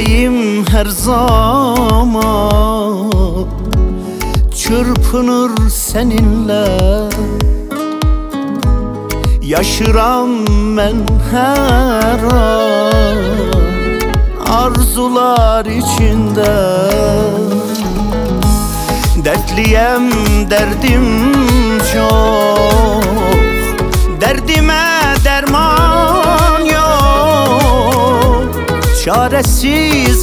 yüreğim her zaman çırpınır seninle. Yaşıram ben her an arzular içinde. Dertliyem, derdim çok, derdime derman yok. Çaresiz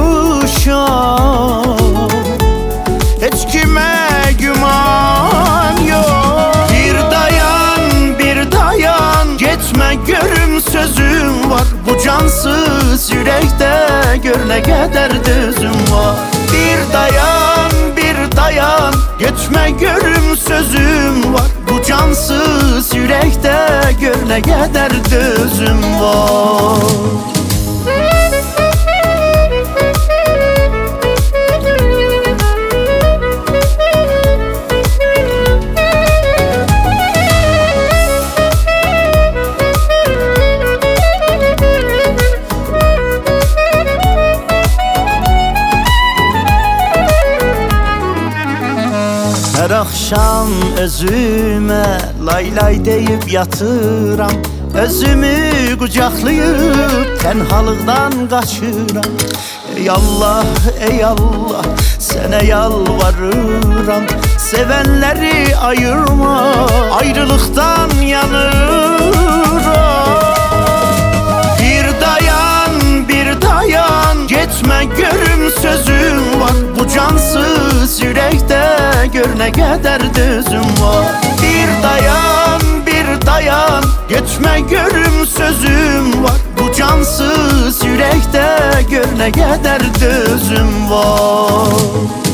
kalmışım, hiç kime güman yok. Bir dayan, bir dayan, gitme görüm sözüm var. Bu cansız yürekte gör ne kadar düzüm var. Bir dayan, bir dayan, gitme görüm sözüm var. Bu cansız yürekte gör ne kadar düzüm var. Her akşam özüme lay lay deyip yatıram. Özümü kucaklayıp tenhalıktan kaçıram. Ey Allah, ey Allah, sana yalvarıram. Sevenleri ayırma, ayrılıktan yanıram. Bir dayan, bir dayan, gitme görüm sözüm var. Bu cansız yürekte gör ne kadar düzüm var. Bir dayan, bir dayan, gitme görüm sözüm var. Bu cansız yürekte gör ne kadar düzüm var.